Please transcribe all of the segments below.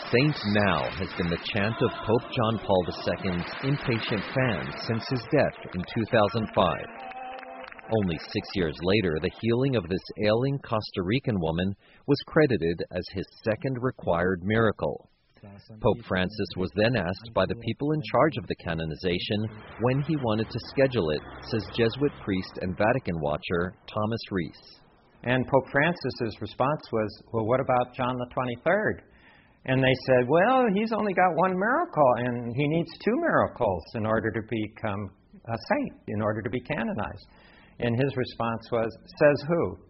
Saint Now has been the chant of Pope John Paul II's impatient fans since his death in 2005. Only 6 years later, the healing of this ailing Costa Rican woman was credited as his second required miracle. Pope Francis was then asked by the people in charge of the canonization when he wanted to schedule it, says Jesuit priest and Vatican watcher Thomas Reese. And Pope Francis's response was, well, what about John the 23rd? And they said, well, he's only got one miracle, and he needs two miracles in order to become a saint, in order to be canonized. And his response was, says who?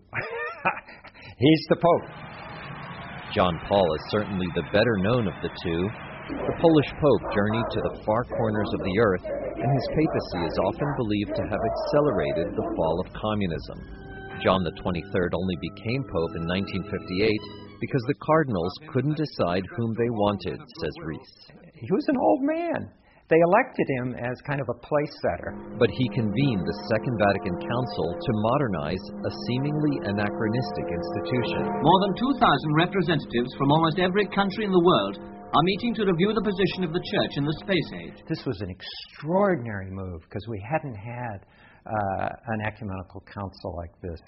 He's the Pope. John Paul is certainly the better known of the two. The Polish Pope journeyed to the far corners of the earth, and his papacy is often believed to have accelerated the fall of communism. John the 23rd only became Pope in 1958 because the cardinals couldn't decide whom they wanted, says Reese. He was an old man. They elected him as kind of a place setter. But he convened the Second Vatican Council to modernize a seemingly anachronistic institution. More than 2,000 representatives from almost every country in the world are meeting to review the position of the Church in the space age. This was an extraordinary move because we hadn't had an ecumenical council like this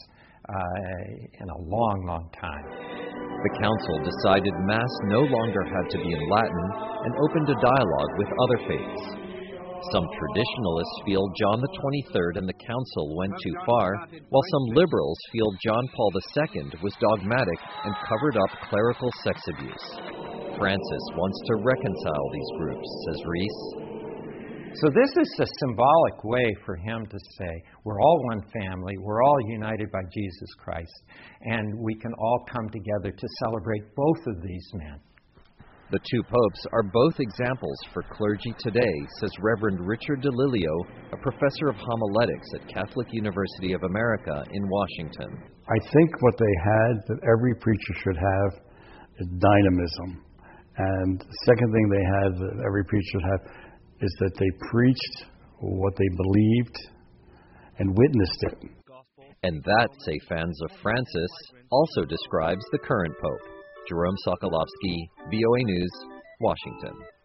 in a long, long time. The council decided Mass no longer had to be in Latin and opened a dialogue with other faiths. Some traditionalists feel John the 23rd and the council went too far, while some liberals feel John Paul II was dogmatic and covered up clerical sex abuse. Francis wants to reconcile these groups, says Reese. So this is a symbolic way for him to say, we're all one family, we're all united by Jesus Christ, and we can all come together to celebrate both of these men. The two popes are both examples for clergy today, says Reverend Richard DeLilio, a professor of homiletics at Catholic University of America in Washington. I think what they had that every preacher should have is dynamism. And the second thing they had that every preacher should have is that they preached what they believed and witnessed it. And that, say fans of Francis, also describes the current pope. Jerome Sokolovsky, VOA News, Washington.